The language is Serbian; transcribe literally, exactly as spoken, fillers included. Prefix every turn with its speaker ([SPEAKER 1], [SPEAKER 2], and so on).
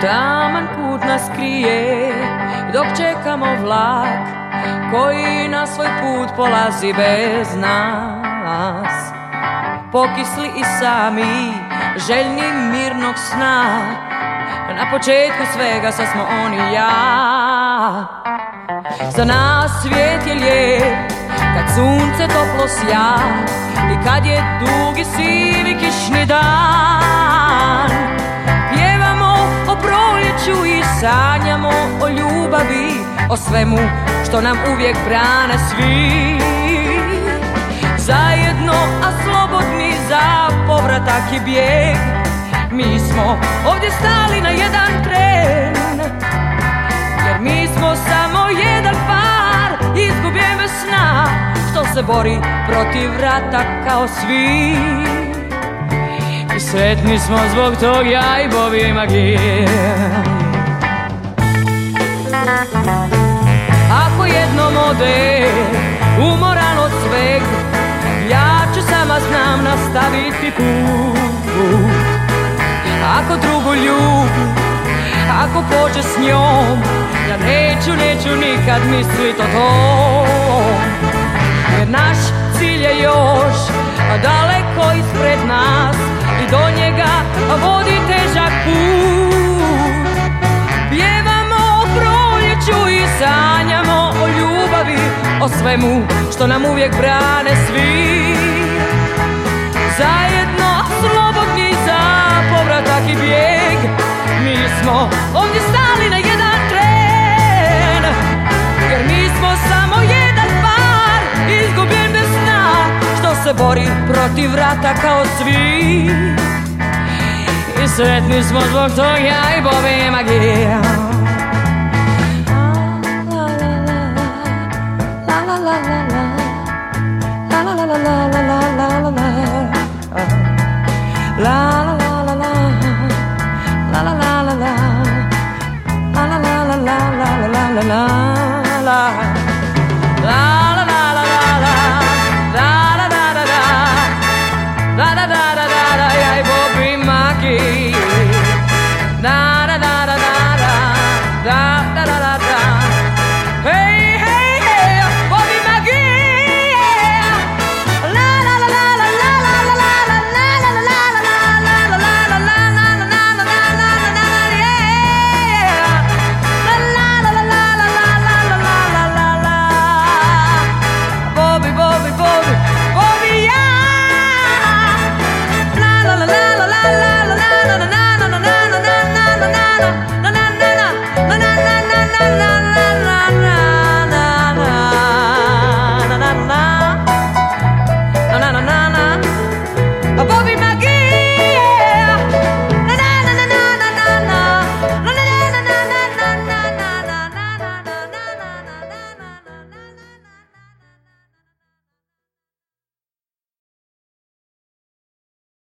[SPEAKER 1] Taman put nas krije dok čekamo vlak koji na svoj put polazi bez nas. Pokisli i sami, željni mirnog sna, na početku svega sad smo on i ja. Za nas svijet je lijep kad sunce toplo sja i kad je dugi sivi kišni dan. Pjevamo o proljeću i sanjamo o ljubavi, o svemu što nam uvijek brane svi. Zajedno, a slobodni za povratak i bijeg, mi smo ovdje stali na jedan tren, jer mi smo samo jedan par izgubljen bez sna, što se bori protiv rata kao svi. I sretni smo zbog tog ja i Bobby McGee. Ako jednom ode umoran od sveg, ja ću sama znam nastaviti put. Ako drugu ljubi, ako pođe s njom, ja neću, neću nikad mislit o tom. Jer naš cilj je još daleko ispred nas i do njega vodi težak put. Pjevamo o proljeću i sanjamo o ljubavi, o svemu što nam uvijek brane svi. Zajedno, slobodni za povratak i bijeg, mi smo ovdje stali na jedan tren, jer mi smo samo jedan par izgubljen bez sna, što se bori protiv rata kao svi. I sretni smo zbog toga ja i Bobby McGee. La la la la la la la la la la la la la la.